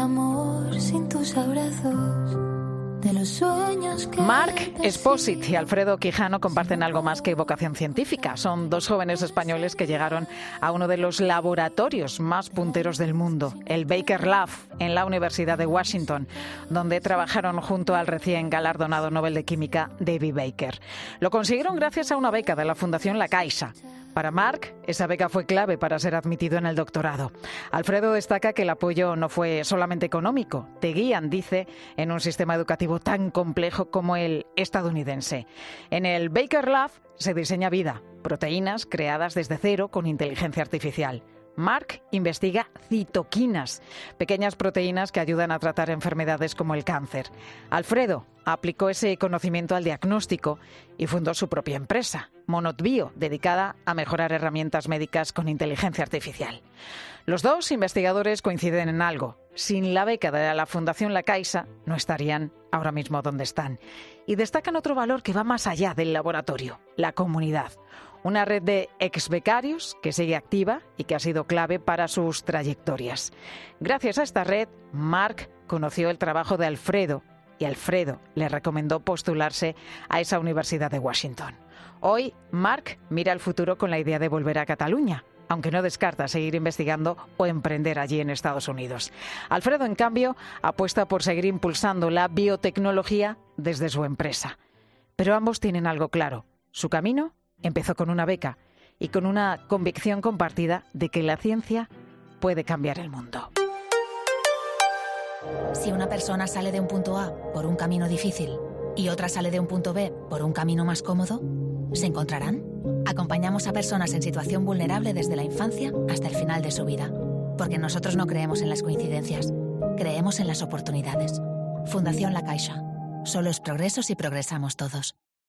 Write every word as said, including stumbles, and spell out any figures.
amor sin tus abrazos. De los sueños que Marc Esposit y Alfredo Quijano comparten algo más que vocación científica. Son dos jóvenes españoles que llegaron a uno de los laboratorios más punteros del mundo, el Baker Lab, en la Universidad de Washington, donde trabajaron junto al recién galardonado Nobel de Química David Baker. Lo consiguieron gracias a una beca de la Fundación La Caixa. Para Marc, esa beca fue clave para ser admitido en el doctorado. Alfredo destaca que el apoyo no fue solamente económico. Te guían, dice, en un sistema educativo tan complejo como el estadounidense. En el Baker Lab se diseña vida, proteínas creadas desde cero con inteligencia artificial. Marc investiga citoquinas, pequeñas proteínas que ayudan a tratar enfermedades como el cáncer. Alfredo aplicó ese conocimiento al diagnóstico y fundó su propia empresa, Monod Bio, dedicada a mejorar herramientas médicas con inteligencia artificial. Los dos investigadores coinciden en algo. Sin la beca de la Fundación La Caixa, no estarían ahora mismo donde están. Y destacan otro valor que va más allá del laboratorio, la comunidad. Una red de exbecarios que sigue activa y que ha sido clave para sus trayectorias. Gracias a esta red, Marc conoció el trabajo de Alfredo y Alfredo le recomendó postularse a esa Universidad de Washington. Hoy, Marc mira al futuro con la idea de volver a Cataluña, aunque no descarta seguir investigando o emprender allí en Estados Unidos. Alfredo, en cambio, apuesta por seguir impulsando la biotecnología desde su empresa. Pero ambos tienen algo claro. Su camino empezó con una beca y con una convicción compartida de que la ciencia puede cambiar el mundo. Si una persona sale de un punto A por un camino difícil y otra sale de un punto B por un camino más cómodo, ¿se encontrarán? Acompañamos a personas en situación vulnerable desde la infancia hasta el final de su vida. Porque nosotros no creemos en las coincidencias, creemos en las oportunidades. Fundación La Caixa. Solo es progreso si progresamos todos.